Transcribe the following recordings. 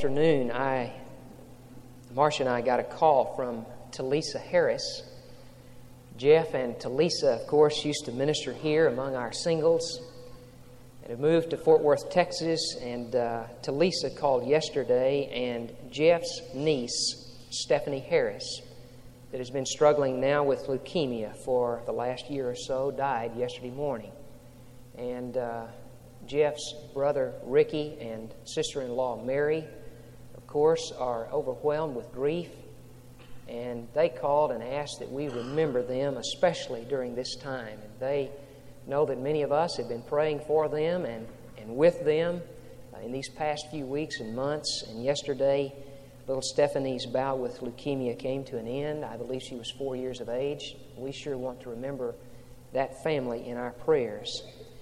afternoon, Marcia and I got a call from Talisa Harris. Jeff and Talisa, of course, used to minister here among our singles and have moved to Fort Worth, Texas. And Talisa called yesterday, and Jeff's niece, Stephanie Harris, that has been struggling now with leukemia for the last year or so, died yesterday morning. And Jeff's brother Ricky and sister-in-law Mary, of course, are overwhelmed with grief. And they called and asked that we remember them, especially during this time. And they know that many of us have been praying for them and with them in these past few weeks and months. And yesterday, little Stephanie's bout with leukemia came to an end. I believe she was 4 years of age. We sure want to remember that family in our prayers.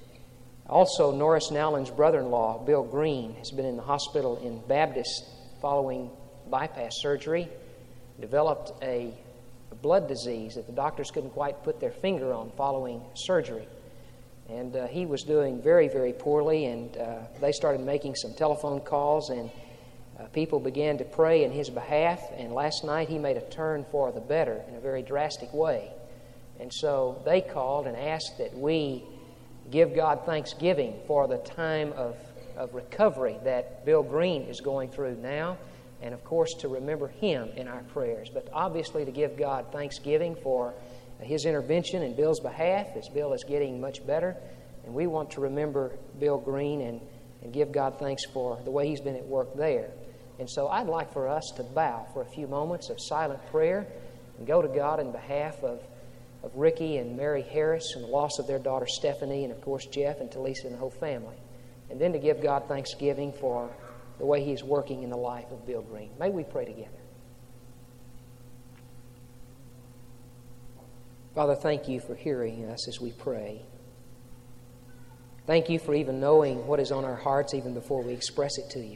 Also, Norris Nowlin's brother-in-law, Bill Green, has been in the hospital in Baptist following bypass surgery. Developed a blood disease that the doctors couldn't quite put their finger on following surgery. And he was doing very, very poorly, and they started making some telephone calls, and people began to pray in his behalf, and last night he made a turn for the better in a very drastic way. And so they called and asked that we give God thanksgiving for the time of recovery that Bill Green is going through now, and of course to remember him in our prayers. But obviously to give God thanksgiving for his intervention in Bill's behalf as Bill is getting much better. And we want to remember Bill Green and give God thanks for the way he's been at work there. And so I'd like for us to bow for a few moments of silent prayer and go to God in behalf of Ricky and Mary Harris and the loss of their daughter Stephanie, and of course Jeff and Talisa and the whole family. And then to give God thanksgiving for the way he's working in the life of Bill Green. May we pray together. Father, thank you for hearing us as we pray. Thank you for even knowing what is on our hearts even before we express it to you.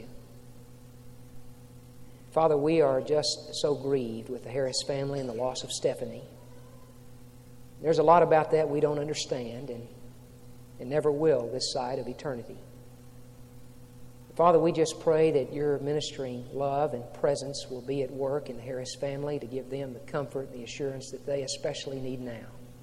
Father, we are just so grieved with the Harris family and the loss of Stephanie. There's a lot about that we don't understand and never will this side of eternity. Father, we just pray that your ministering love and presence will be at work in the Harris family to give them the comfort and the assurance that they especially need now.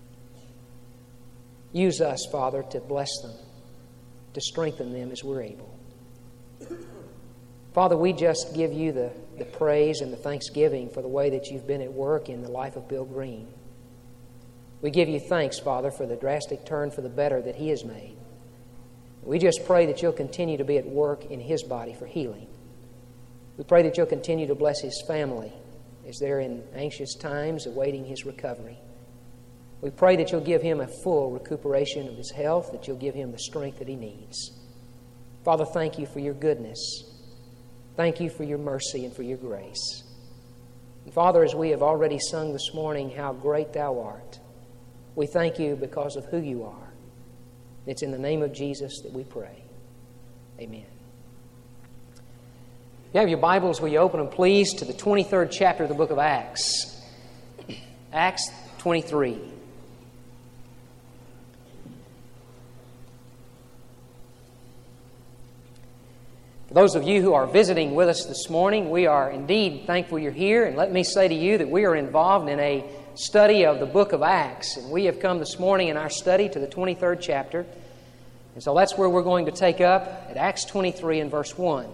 Use us, Father, to bless them, to strengthen them as we're able. Father, we just give you the praise and the thanksgiving for the way that you've been at work in the life of Bill Green. We give you thanks, Father, for the drastic turn for the better that he has made. We just pray that you'll continue to be at work in his body for healing. We pray that you'll continue to bless his family as they're in anxious times awaiting his recovery. We pray that you'll give him a full recuperation of his health, that you'll give him the strength that he needs. Father, thank you for your goodness. Thank you for your mercy and for your grace. And Father, as we have already sung this morning, how great thou art, we thank you because of who you are. It's in the name of Jesus that we pray. Amen. If you have your Bibles, will you open them, please, to the 23rd chapter of the book of Acts. Acts 23. For those of you who are visiting with us this morning, we are indeed thankful you're here. And let me say to you that we are involved in a study of the book of Acts. And we have come this morning in our study to the 23rd chapter. And so that's where we're going to take up at Acts 23 and verse 1.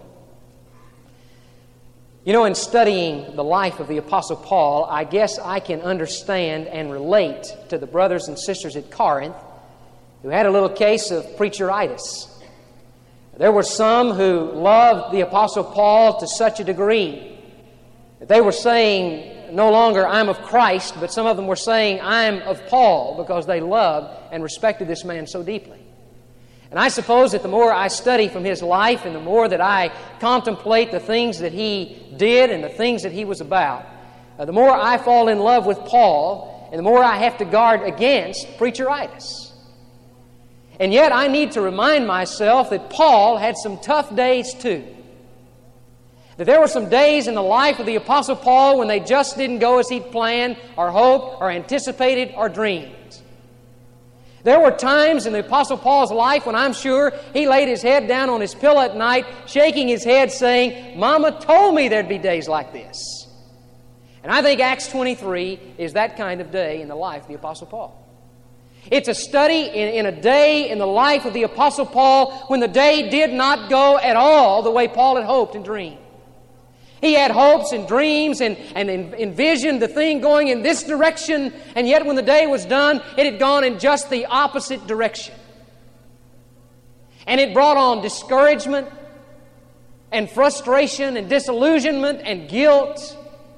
You know, in studying the life of the Apostle Paul, I guess I can understand and relate to the brothers and sisters at Corinth who had a little case of preacheritis. There were some who loved the Apostle Paul to such a degree that they were saying, no longer I'm of Christ, but some of them were saying I'm of Paul because they loved and respected this man so deeply. And I suppose that the more I study from his life and the more that I contemplate the things that he did and the things that he was about, the more I fall in love with Paul and the more I have to guard against preacheritis. And yet I need to remind myself that Paul had some tough days too. That there were some days in the life of the Apostle Paul when they just didn't go as he'd planned or hoped or anticipated or dreamed. There were times in the Apostle Paul's life when I'm sure he laid his head down on his pillow at night, shaking his head saying, Mama told me there'd be days like this. And I think Acts 23 is that kind of day in the life of the Apostle Paul. It's a study in a day in the life of the Apostle Paul when the day did not go at all the way Paul had hoped and dreamed. He had hopes and dreams and envisioned the thing going in this direction, and yet when the day was done, it had gone in just the opposite direction. And it brought on discouragement and frustration and disillusionment and guilt.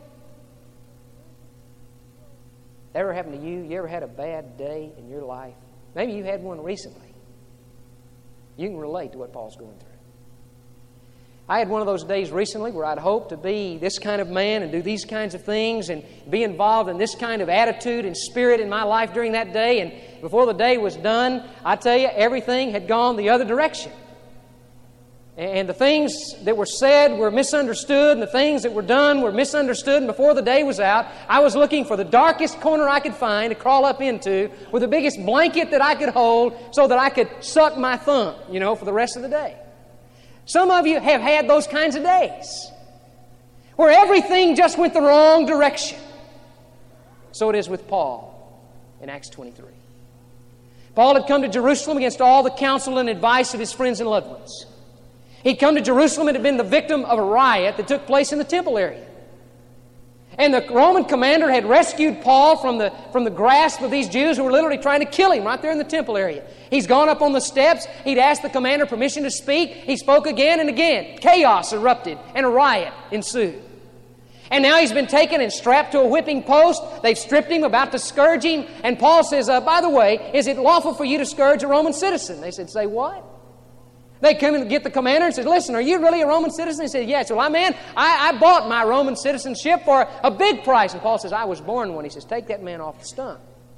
Ever happened to you? You ever had a bad day in your life? Maybe you had one recently. You can relate to what Paul's going through. I had one of those days recently where I'd hoped to be this kind of man and do these kinds of things and be involved in this kind of attitude and spirit in my life during that day. And before the day was done, I tell you, everything had gone the other direction. And the things that were said were misunderstood, and the things that were done were misunderstood. And before the day was out, I was looking for the darkest corner I could find to crawl up into with the biggest blanket that I could hold so that I could suck my thumb, for the rest of the day. Some of you have had those kinds of days where everything just went the wrong direction. So it is with Paul in Acts 23. Paul had come to Jerusalem against all the counsel and advice of his friends and loved ones. He'd come to Jerusalem and had been the victim of a riot that took place in the temple area. And the Roman commander had rescued Paul from the grasp of these Jews who were literally trying to kill him right there in the temple area. He's gone up on the steps. He'd asked the commander permission to speak. He spoke again and again. Chaos erupted and a riot ensued. And now he's been taken and strapped to a whipping post. They've stripped him, about to scourge him. And Paul says, by the way, is it lawful for you to scourge a Roman citizen? They said, say what? They come and get the commander and said, listen, are you really a Roman citizen? He said, yes. Well, I bought my Roman citizenship for a big price. And Paul says, I was born one. He says, take that man off the stump.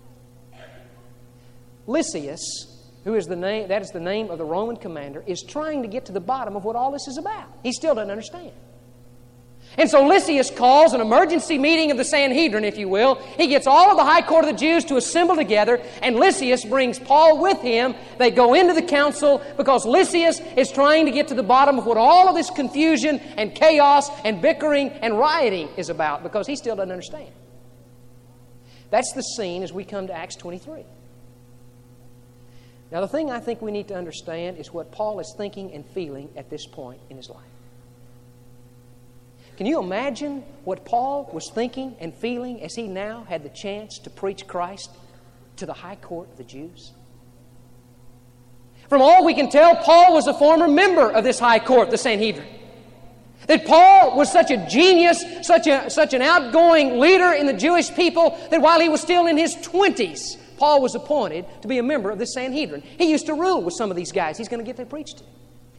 Lysias, who is the name of the Roman commander, is trying to get to the bottom of what all this is about. He still doesn't understand. And so Lysias calls an emergency meeting of the Sanhedrin, if you will. He gets all of the high court of the Jews to assemble together, and Lysias brings Paul with him. They go into the council because Lysias is trying to get to the bottom of what all of this confusion and chaos and bickering and rioting is about, because he still doesn't understand. That's the scene as we come to Acts 23. Now, the thing I think we need to understand is what Paul is thinking and feeling at this point in his life. Can you imagine what Paul was thinking and feeling as he now had the chance to preach Christ to the high court of the Jews? From all we can tell, Paul was a former member of this high court, the Sanhedrin. That Paul was such a genius, such an outgoing leader in the Jewish people, that while he was still in his 20s, Paul was appointed to be a member of the Sanhedrin. He used to rule with some of these guys he's going to get to preach to.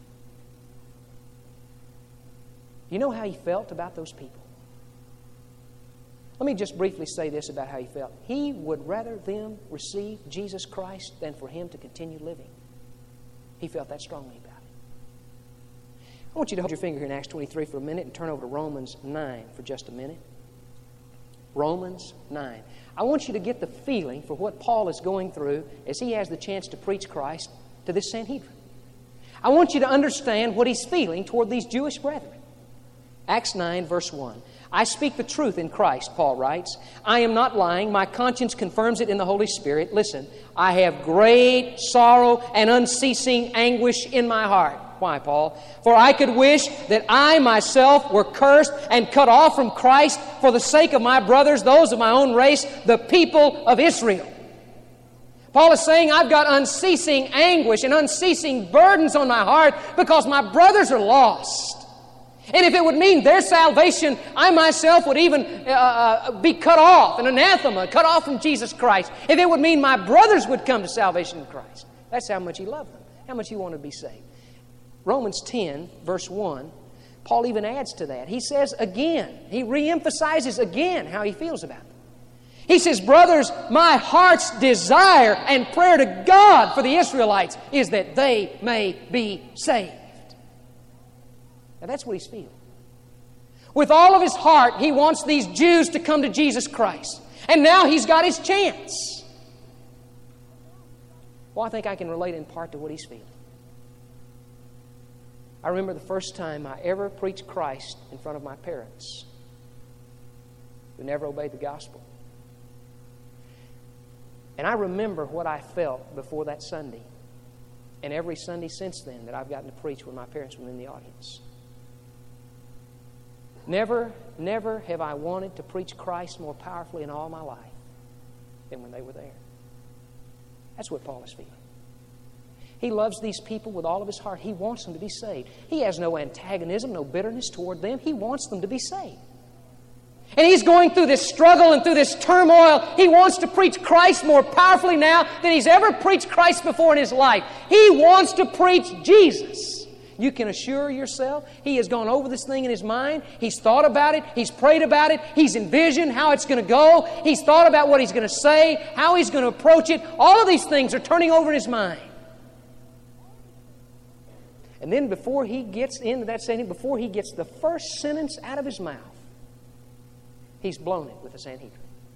You know how he felt about those people? Let me just briefly say this about how he felt. He would rather them receive Jesus Christ than for him to continue living. He felt that strongly about it. I want you to hold your finger here in Acts 23 for a minute and turn over to Romans 9 for just a minute. Romans 9. I want you to get the feeling for what Paul is going through as he has the chance to preach Christ to this Sanhedrin. I want you to understand what he's feeling toward these Jewish brethren. Acts 9, verse 1. I speak the truth in Christ, Paul writes. I am not lying. My conscience confirms it in the Holy Spirit. Listen, I have great sorrow and unceasing anguish in my heart. Why, Paul? For I could wish that I myself were cursed and cut off from Christ for the sake of my brothers, those of my own race, the people of Israel. Paul is saying, I've got unceasing anguish and unceasing burdens on my heart because my brothers are lost. And if it would mean their salvation, I myself would even be cut off, an anathema, cut off from Jesus Christ. If it would mean my brothers would come to salvation in Christ. That's how much he loved them, how much he wanted to be saved. Romans 10, verse 1, Paul even adds to that. He says again, he reemphasizes again how he feels about them. He says, brothers, my heart's desire and prayer to God for the Israelites is that they may be saved. Now that's what he's feeling. With all of his heart, he wants these Jews to come to Jesus Christ. And now he's got his chance. Well, I think I can relate in part to what he's feeling. I remember the first time I ever preached Christ in front of my parents who never obeyed the gospel. And I remember what I felt before that Sunday and every Sunday since then that I've gotten to preach when my parents were in the audience. Never have I wanted to preach Christ more powerfully in all my life than when they were there. That's what Paul is feeling. He loves these people with all of his heart. He wants them to be saved. He has no antagonism, no bitterness toward them. He wants them to be saved. And he's going through this struggle and through this turmoil. He wants to preach Christ more powerfully now than he's ever preached Christ before in his life. He wants to preach Jesus. You can assure yourself he has gone over this thing in his mind. He's thought about it. He's prayed about it. He's envisioned how it's going to go. He's thought about what he's going to say, how he's going to approach it. All of these things are turning over in his mind. And then before he gets into that sentence, before he gets the first sentence out of his mouth, he's blown it with the Sanhedrin.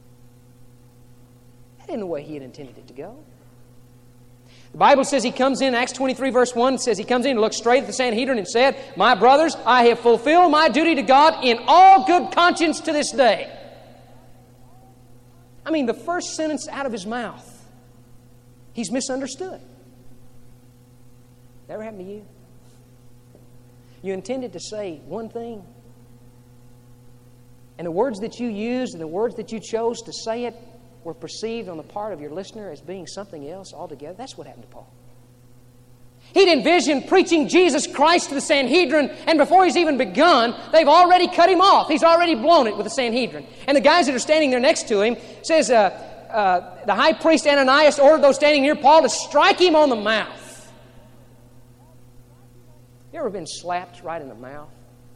That isn't the way he had intended it to go. The Bible says he comes in, Acts 23 verse 1 says he comes in and looked straight at the Sanhedrin and said, "My brothers, I have fulfilled my duty to God in all good conscience to this day." I mean, the first sentence out of his mouth, he's misunderstood. Never happened to you? You intended to say one thing, and the words that you used and the words that you chose to say it were perceived on the part of your listener as being something else altogether. That's what happened to Paul. He'd envisioned preaching Jesus Christ to the Sanhedrin, and before he's even begun, they've already cut him off. He's already blown it with the Sanhedrin. And the guys that are standing there next to him says the high priest Ananias ordered those standing near Paul to strike him on the mouth. You ever been slapped right in the mouth?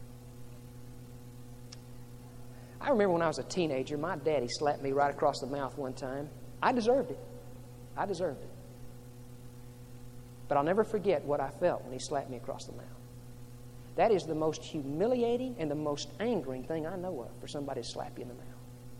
I remember when I was a teenager, my daddy slapped me right across the mouth one time. I deserved it. I deserved it. But I'll never forget what I felt when he slapped me across the mouth. That is the most humiliating and the most angering thing I know of, for somebody to slap you in the mouth.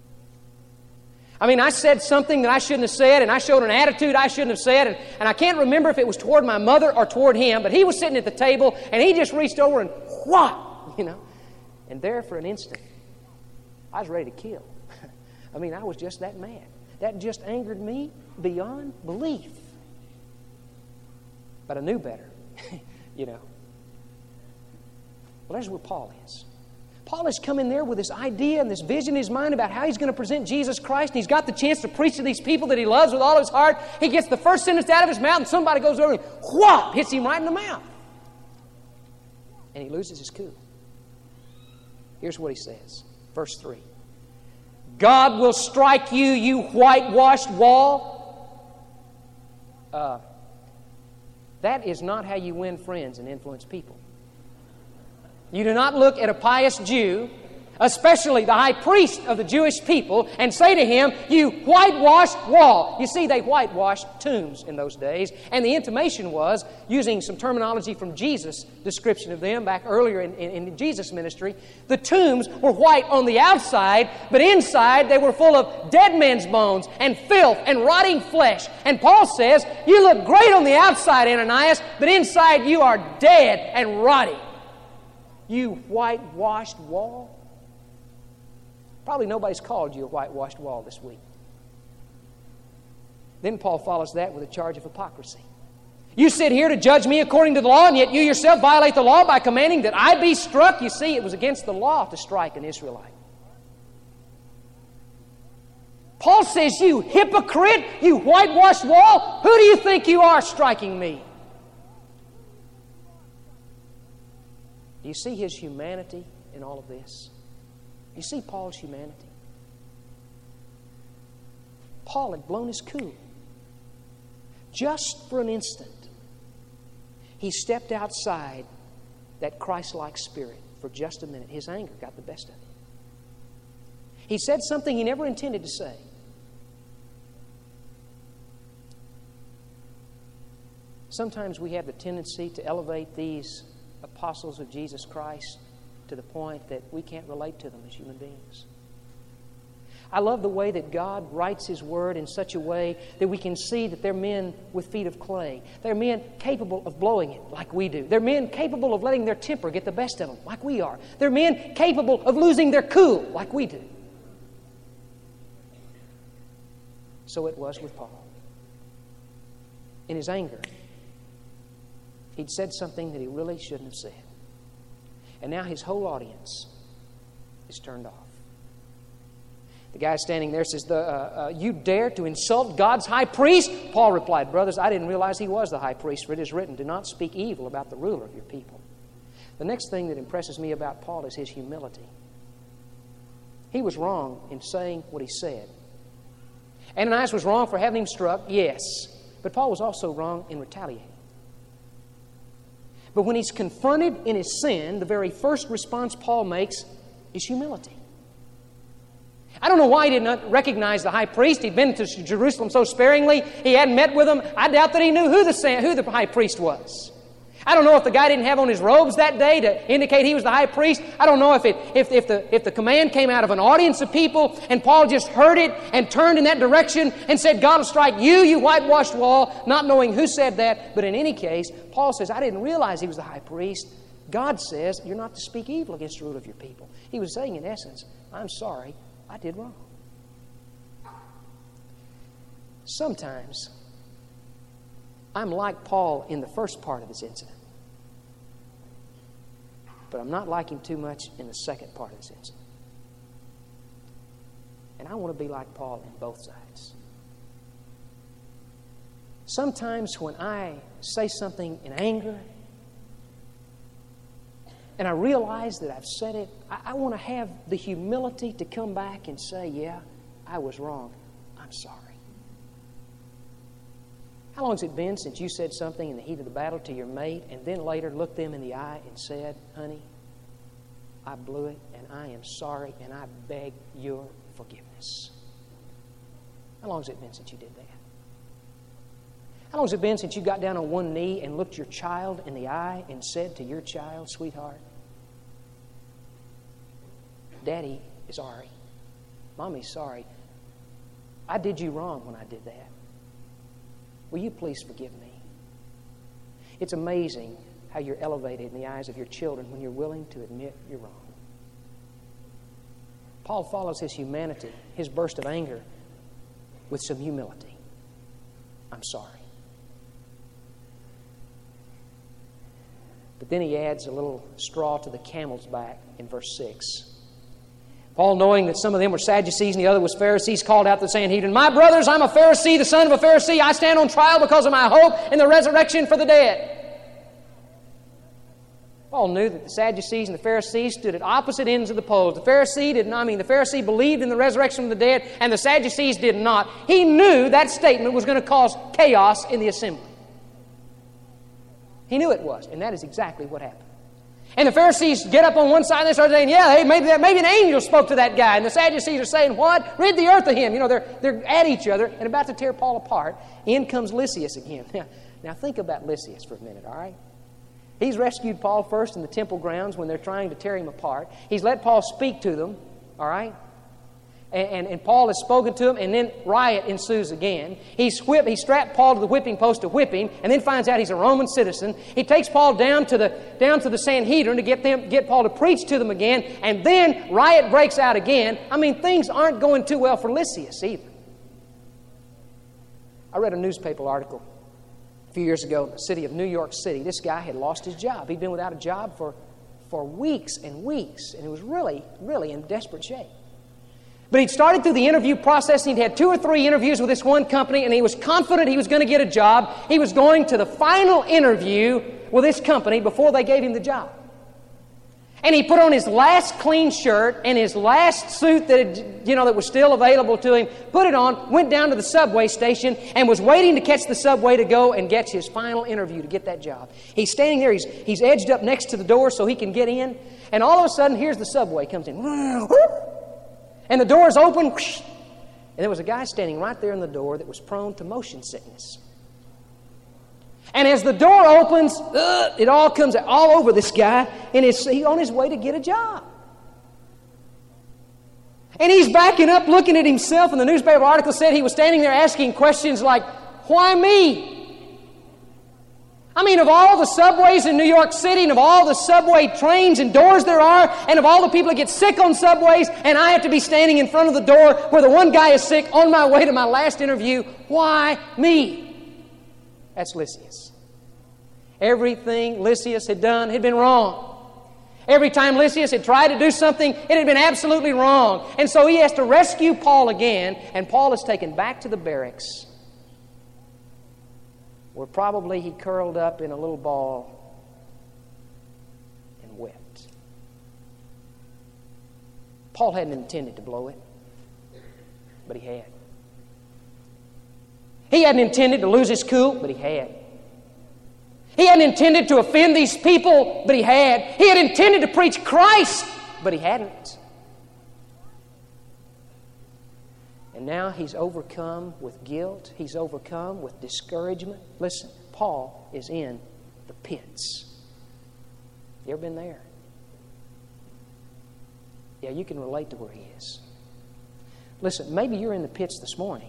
I mean, I said something that I shouldn't have said, and I showed an attitude I shouldn't have said, and I can't remember if it was toward my mother or toward him, but he was sitting at the table, and he just reached over and whop, and there for an instant, I was ready to kill. I mean, I was just that mad. That just angered me beyond belief. But I knew better, Well, there's where Paul is. Paul has come in there with this idea and this vision in his mind about how he's going to present Jesus Christ, and he's got the chance to preach to these people that he loves with all of his heart. He gets the first sentence out of his mouth, and somebody goes over and whop, hits him right in the mouth. And he loses his cool. Here's what he says. Verse 3. "God will strike you, you whitewashed wall." That is not how you win friends and influence people. You do not look at a pious Jew, especially the high priest of the Jewish people, and say to him, "You whitewashed wall." You see, they whitewashed tombs in those days, and the intimation was, using some terminology from Jesus' description of them back earlier in Jesus' ministry, the tombs were white on the outside, but inside they were full of dead men's bones and filth and rotting flesh. And Paul says, "You look great on the outside, Ananias, but inside you are dead and rotting. You whitewashed wall." Probably nobody's called you a whitewashed wall this week. Then Paul follows that with a charge of hypocrisy. "You sit here to judge me according to the law, and yet you yourself violate the law by commanding that I be struck." You see, it was against the law to strike an Israelite. Paul says, "You hypocrite, you whitewashed wall, who do you think you are striking me?" Do you see his humanity in all of this? You see Paul's humanity? Paul had blown his cool. Just for an instant, he stepped outside that Christ-like spirit for just a minute. His anger got the best of him. He said something he never intended to say. Sometimes we have the tendency to elevate these apostles of Jesus Christ to the point that we can't relate to them as human beings. I love the way that God writes His Word in such a way that we can see that they're men with feet of clay. They're men capable of blowing it like we do. They're men capable of letting their temper get the best of them like we are. They're men capable of losing their cool like we do. So it was with Paul. In his anger, he'd said something that he really shouldn't have said. And now his whole audience is turned off. The guy standing there says, you dare to insult God's high priest? Paul replied, brothers, I didn't realize he was the high priest, for it is written, do not speak evil about the ruler of your people. The next thing that impresses me about Paul is his humility. He was wrong in saying what he said. Ananias was wrong for having him struck, yes. But Paul was also wrong in retaliating. But when he's confronted in his sin, the very first response Paul makes is humility. I don't know why he did not recognize the high priest. He'd been to Jerusalem so sparingly. He hadn't met with him. I doubt that he knew who the high priest was. I don't know if the guy didn't have on his robes that day to indicate he was the high priest. I don't know if the command came out of an audience of people and Paul just heard it and turned in that direction and said, God will strike you, you whitewashed wall, not knowing who said that. But in any case, Paul says, I didn't realize he was the high priest. God says, you're not to speak evil against the ruler of your people. He was saying, in essence, I'm sorry, I did wrong. Sometimes I'm like Paul in the first part of this incident. But I'm not like him too much in the second part of this incident. And I want to be like Paul in both sides. Sometimes when I say something in anger and I realize that I've said it, I want to have the humility to come back and say, yeah, I was wrong. I'm sorry. How long has it been since you said something in the heat of the battle to your mate and then later looked them in the eye and said, honey, I blew it and I am sorry and I beg your forgiveness? How long has it been since you did that? How long has it been since you got down on one knee and looked your child in the eye and said to your child, sweetheart, Daddy is sorry. Mommy's sorry. I did you wrong when I did that. Will you please forgive me? It's amazing how you're elevated in the eyes of your children when you're willing to admit you're wrong. Paul follows his humanity, his burst of anger, with some humility. I'm sorry. But then he adds a little straw to the camel's back in verse 6. Paul, knowing that some of them were Sadducees and the other was Pharisees, called out to the Sanhedrin, my brothers, I'm a Pharisee, the son of a Pharisee. I stand on trial because of my hope in the resurrection for the dead. Paul knew that the Sadducees and the Pharisees stood at opposite ends of the poles. The Pharisee believed in the resurrection of the dead, and the Sadducees did not. He knew that statement was going to cause chaos in the assembly. He knew it was, and that is exactly what happened. And the Pharisees get up on one side and they start saying, yeah, hey, maybe an angel spoke to that guy. And the Sadducees are saying, what? Rid the earth of him. You know, they're at each other and about to tear Paul apart. In comes Lysias again. Now think about Lysias for a minute, all right? He's rescued Paul first in the temple grounds when they're trying to tear him apart. He's let Paul speak to them, all right? And Paul has spoken to him, and then riot ensues again. He strapped Paul to the whipping post to whip him, and then finds out he's a Roman citizen. He takes Paul down to the Sanhedrin to get Paul to preach to them again, and then riot breaks out again. I mean, things aren't going too well for Lysias either. I read a newspaper article a few years ago in the city of New York City. This guy had lost his job. He'd been without a job for weeks and weeks, and he was really, really in desperate shape. But he'd started through the interview process, and he'd had 2 or 3 interviews with this one company, and he was confident he was going to get a job. He was going to the final interview with this company before they gave him the job. And he put on his last clean shirt and his last suit that was still available to him, put it on, went down to the subway station, and was waiting to catch the subway to go and get his final interview to get that job. He's standing there, he's edged up next to the door so he can get in, and all of a sudden, here's the subway comes in. And the doors open, and there was a guy standing right there in the door that was prone to motion sickness. And as the door opens, it all comes all over this guy, and he's on his way to get a job. And he's backing up looking at himself, and the newspaper article said he was standing there asking questions like, why me? I mean, of all the subways in New York City and of all the subway trains and doors there are, and of all the people that get sick on subways, and I have to be standing in front of the door where the one guy is sick on my way to my last interview, why me? That's Lysias. Everything Lysias had done had been wrong. Every time Lysias had tried to do something, it had been absolutely wrong. And so he has to rescue Paul again, and Paul is taken back to the barracks, where probably he curled up in a little ball and wept. Paul hadn't intended to blow it, but he had. He hadn't intended to lose his cool, but he had. He hadn't intended to offend these people, but he had. He had intended to preach Christ, but he hadn't. And now he's overcome with guilt. He's overcome with discouragement. Listen, Paul is in the pits. You ever been there? Yeah, you can relate to where he is. Listen, maybe you're in the pits this morning.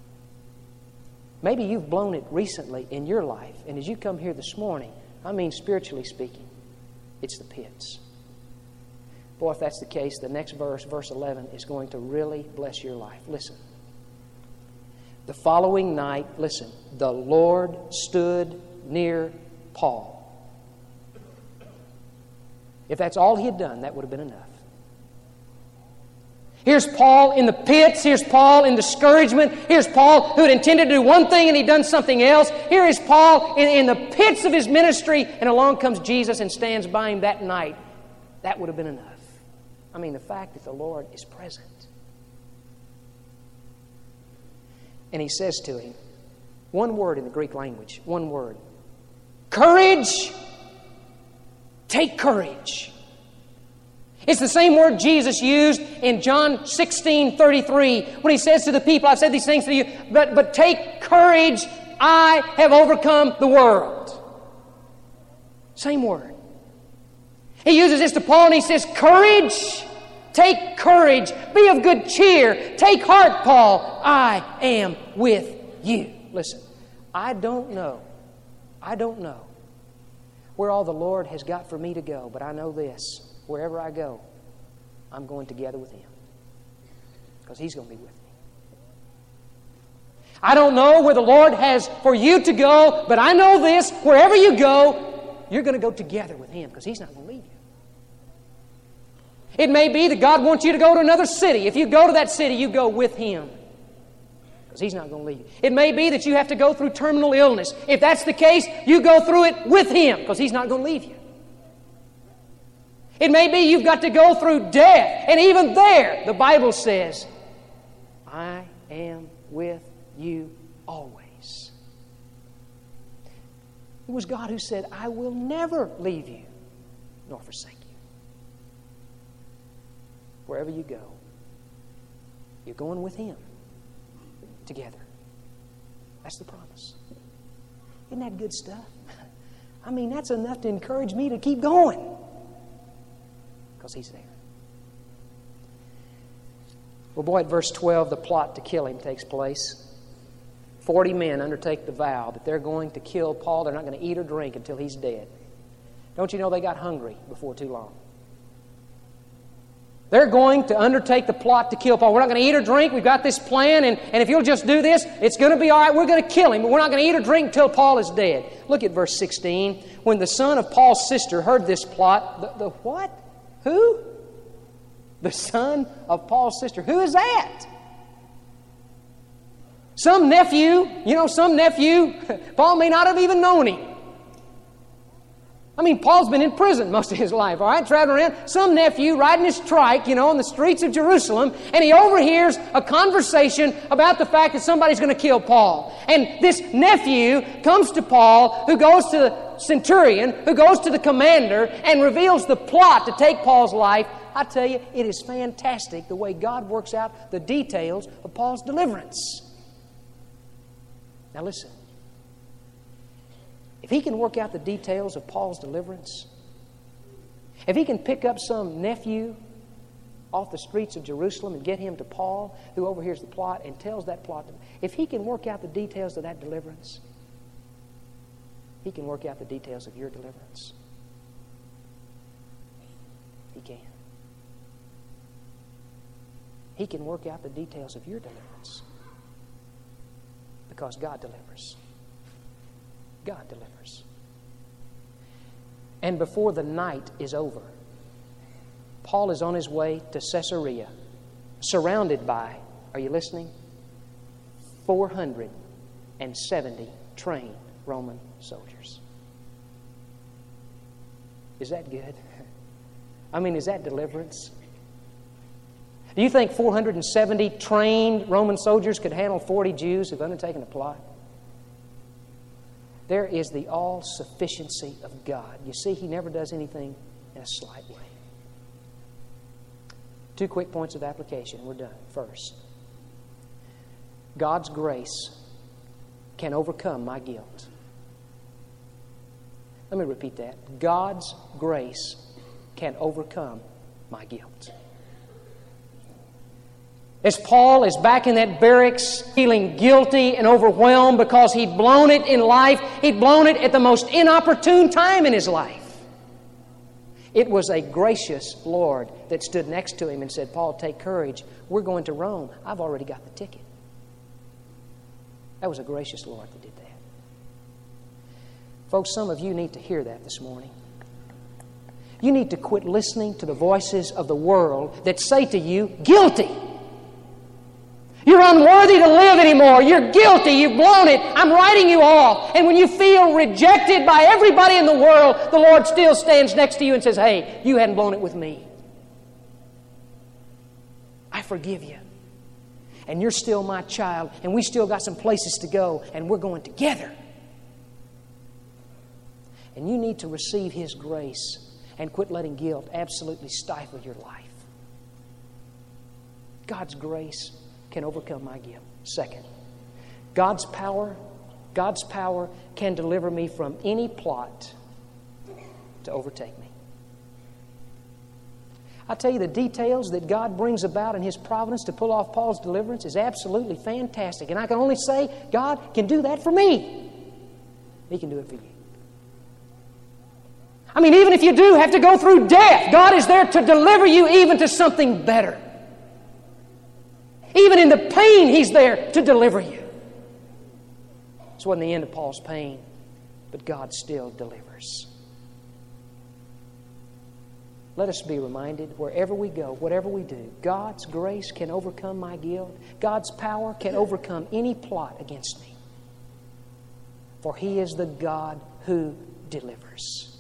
Maybe you've blown it recently in your life. And as you come here this morning, I mean spiritually speaking, it's the pits. Boy, if that's the case, the next verse, verse 11, is going to really bless your life. Listen. The following night, listen, the Lord stood near Paul. If that's all he had done, that would have been enough. Here's Paul in the pits. Here's Paul in discouragement. Here's Paul who had intended to do one thing and he'd done something else. Here is Paul in the pits of his ministry, and along comes Jesus and stands by him that night. That would have been enough. I mean, the fact that the Lord is present. And he says to him, one word in the Greek language, one word. Courage! Take courage. It's the same word Jesus used in John 16:33 when he says to the people, I've said these things to you, but take courage, I have overcome the world. Same word. He uses this to Paul and he says, courage, take courage, be of good cheer, take heart, Paul, I am with you. Listen, I don't know where all the Lord has got for me to go, but I know this. Wherever I go, I'm going together with Him, because He's going to be with me. I don't know where the Lord has for you to go, but I know this. Wherever you go, you're going to go together with Him, because He's not going to leave you. It may be that God wants you to go to another city. If you go to that city, you go with Him, because He's not going to leave you. It may be that you have to go through terminal illness. If that's the case, you go through it with Him, because He's not going to leave you. It may be you've got to go through death. And even there, the Bible says, I am with you always. It was God who said, I will never leave you nor forsake you. Wherever you go, you're going with Him together. That's the promise. Isn't that good stuff? I mean, that's enough to encourage me to keep going. Because He's there. Well, boy, at verse 12, the plot to kill him takes place. 40 men undertake the vow that they're going to kill Paul. They're not going to eat or drink until he's dead. Don't you know they got hungry before too long? They're going to undertake the plot to kill Paul. We're not going to eat or drink. We've got this plan, and if you'll just do this, it's going to be all right. We're going to kill him, but we're not going to eat or drink until Paul is dead. Look at verse 16. When the son of Paul's sister heard this plot, the what? Who? The son of Paul's sister. Who is that? Some nephew. Paul may not have even known him. I mean, Paul's been in prison most of his life, all right, traveling around. Some nephew riding his trike, on the streets of Jerusalem, and he overhears a conversation about the fact that somebody's going to kill Paul. And this nephew comes to Paul, who goes to the centurion, who goes to the commander, and reveals the plot to take Paul's life. I tell you, it is fantastic the way God works out the details of Paul's deliverance. Now listen. If He can work out the details of Paul's deliverance, if He can pick up some nephew off the streets of Jerusalem and get him to Paul, who overhears the plot and tells that plot. If he can work out the details of that deliverance, he can work out the details of your deliverance. He can. He can work out the details of your deliverance. Because God delivers. God delivers. And before the night is over, Paul is on his way to Caesarea, surrounded by, are you listening? 470 trained Roman soldiers. Is that good? I mean, is that deliverance? Do you think 470 trained Roman soldiers could handle 40 Jews who've undertaken a plot? There is the all-sufficiency of God. You see, He never does anything in a slight way. 2 quick points of application. We're done. First, God's grace can overcome my guilt. Let me repeat that. God's grace can overcome my guilt. As Paul is back in that barracks feeling guilty and overwhelmed because he'd blown it in life, he'd blown it at the most inopportune time in his life. It was a gracious Lord that stood next to him and said, Paul, take courage. We're going to Rome. I've already got the ticket. That was a gracious Lord that did that. Folks, some of you need to hear that this morning. You need to quit listening to the voices of the world that say to you, guilty. You're unworthy to live anymore. You're guilty. You've blown it. I'm writing you off. And when you feel rejected by everybody in the world, the Lord still stands next to you and says, hey, you hadn't blown it with me. I forgive you. And you're still my child. And we still got some places to go. And we're going together. And you need to receive His grace and quit letting guilt absolutely stifle your life. God's grace can overcome my guilt. Second, God's power can deliver me from any plot to overtake me. I tell you, the details that God brings about in His providence to pull off Paul's deliverance is absolutely fantastic. And I can only say, God can do that for me. He can do it for you. I mean, even if you do have to go through death, God is there to deliver you even to something better. Even in the pain, He's there to deliver you. This wasn't the end of Paul's pain, but God still delivers. Let us be reminded, wherever we go, whatever we do, God's grace can overcome my guilt. God's power can overcome any plot against me. For He is the God who delivers.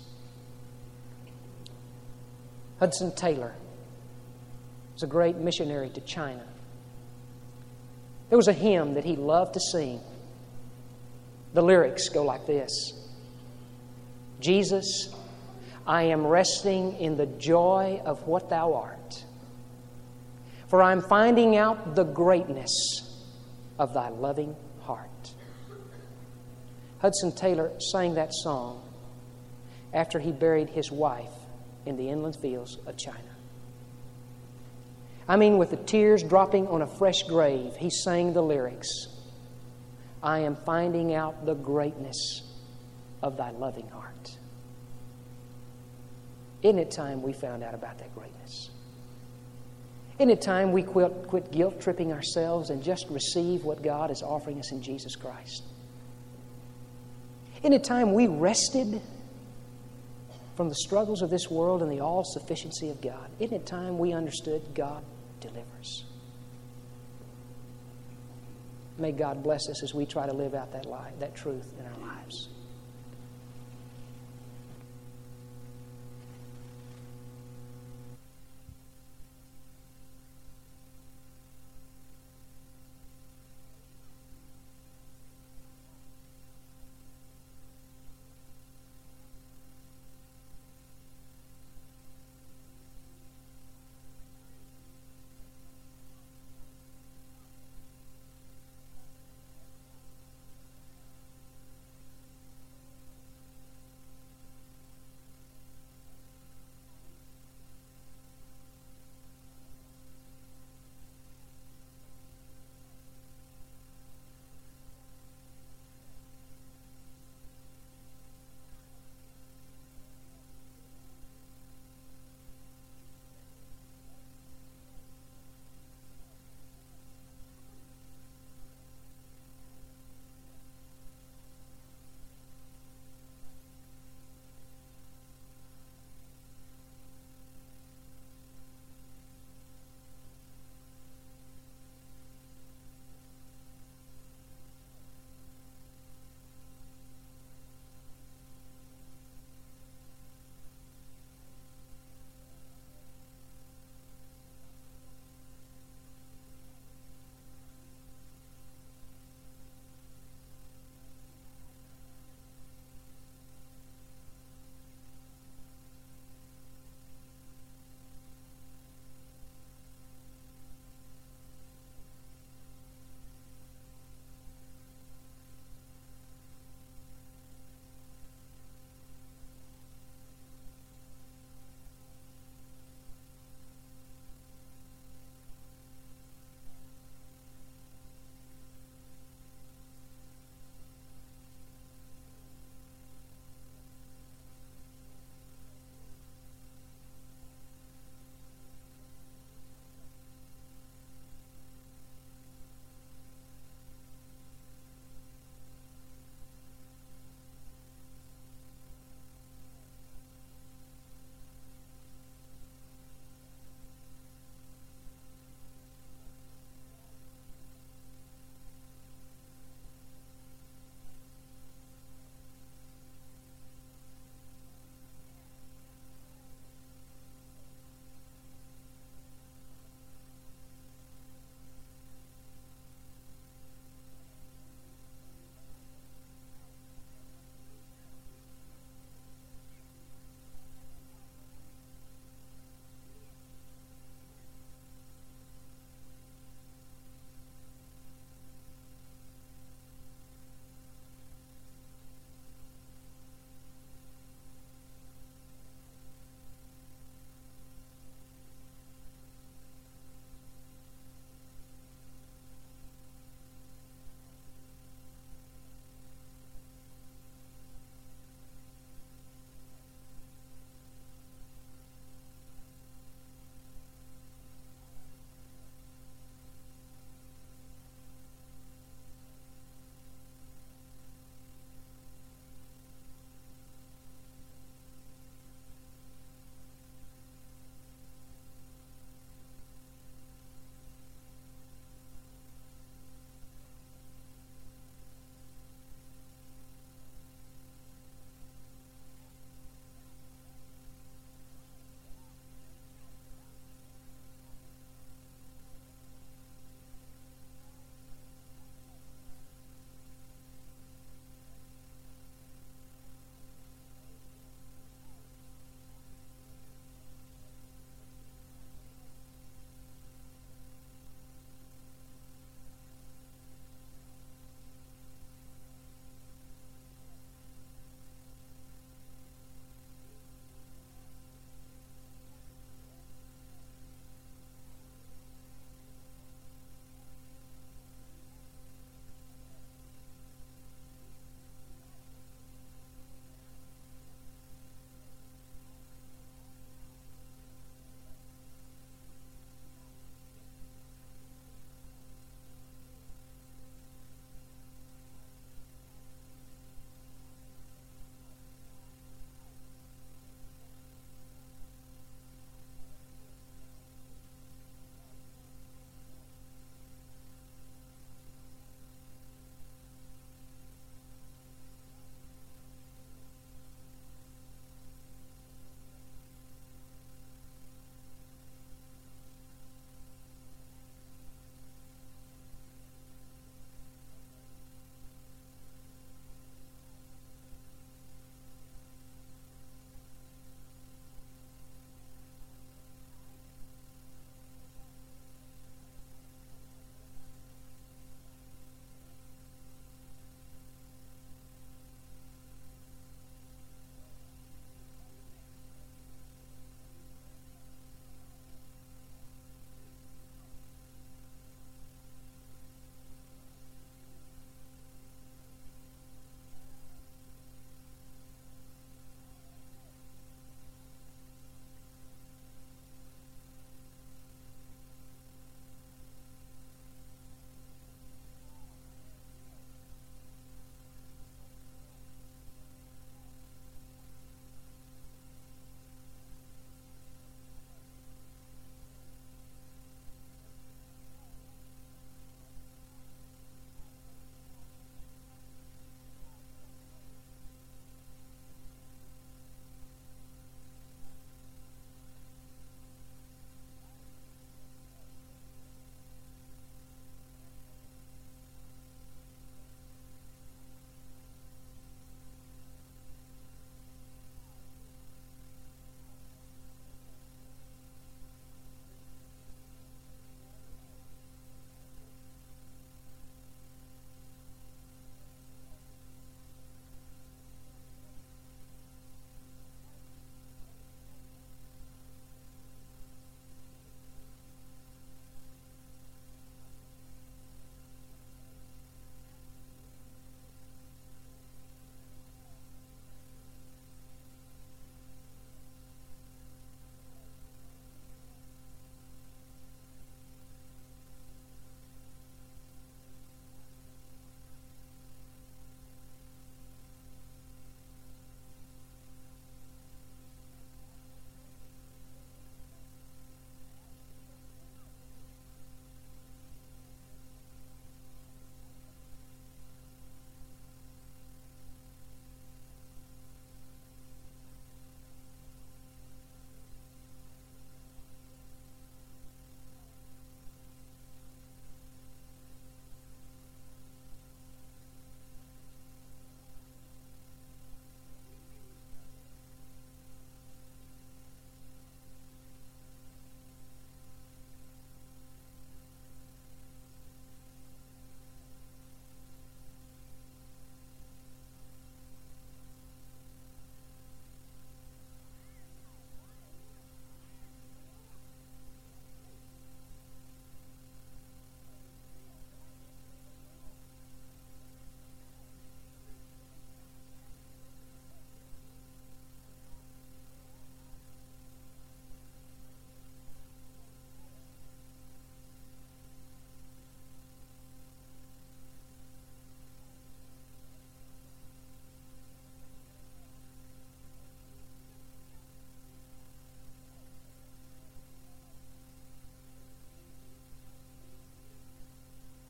Hudson Taylor was a great missionary to China. There was a hymn that he loved to sing. The lyrics go like this. Jesus, I am resting in the joy of what Thou art, for I'm finding out the greatness of Thy loving heart. Hudson Taylor sang that song after he buried his wife in the inland fields of China. I mean, with the tears dropping on a fresh grave, he sang the lyrics, I am finding out the greatness of Thy loving heart. Isn't it time we found out about that greatness? Isn't it time we quit guilt-tripping ourselves and just receive what God is offering us in Jesus Christ? Isn't it time we rested from the struggles of this world and the all-sufficiency of God? Isn't it time we understood God delivers? May God bless us as we try to live out that truth in our lives.